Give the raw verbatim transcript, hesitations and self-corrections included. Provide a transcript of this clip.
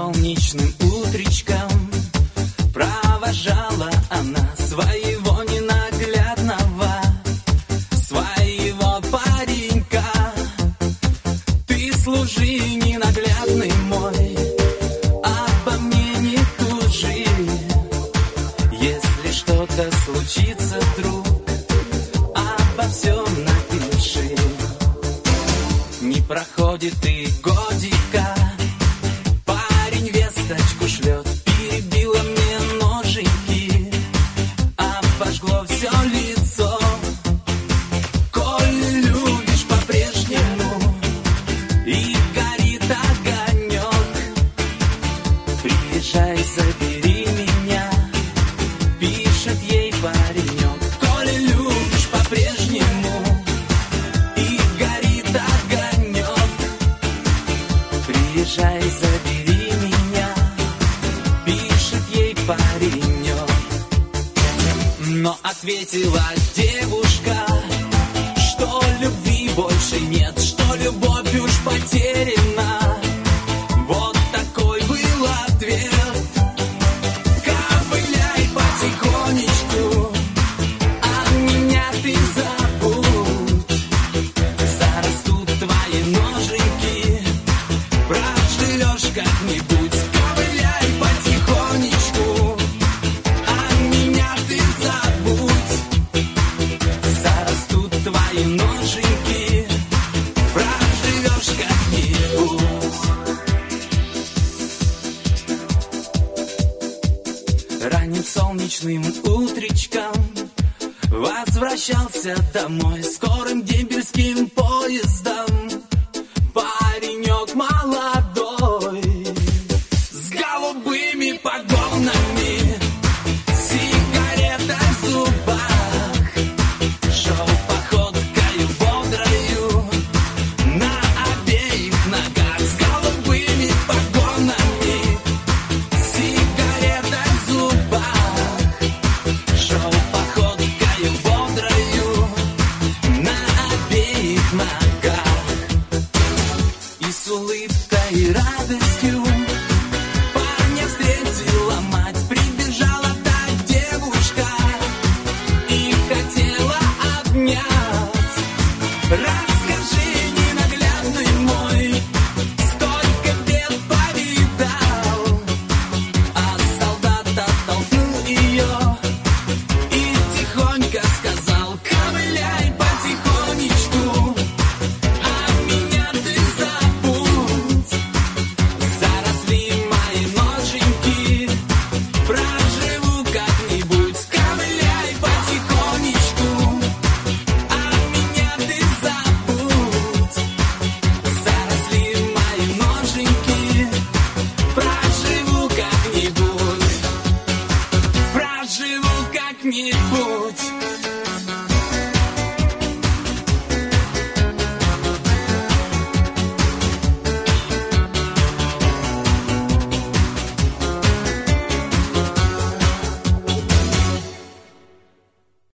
солнечным утречком провожала она своего ненаглядного, своего паренька. Ты служи, ненаглядный мой, обо мне не тужи. Если что-то случится, друг, обо всем напиши. Не проходит и годика, парень весточку шлет: перебила мне ножики, обожгло все лицо. Коль любишь по-прежнему и горит огонек, приезжай, забери меня, пишет ей паренек. Коль любишь по-прежнему и горит огонек, приезжай, забери меня, пишет ей паренек. Но ответила девушка, что любви больше нет, что любовь уж потеряна. Вот такой был ответ. Ковыляй потихонечку, от меня ты забудь. Зарастут твои ноженьки, проживешь как-нибудь. Ковыляй потихонечку, от меня ты забудь. Зарастут твои ноженьки, проживешь как-нибудь. Ранним солнечным утречком возвращался домой скорым дембельским поездом.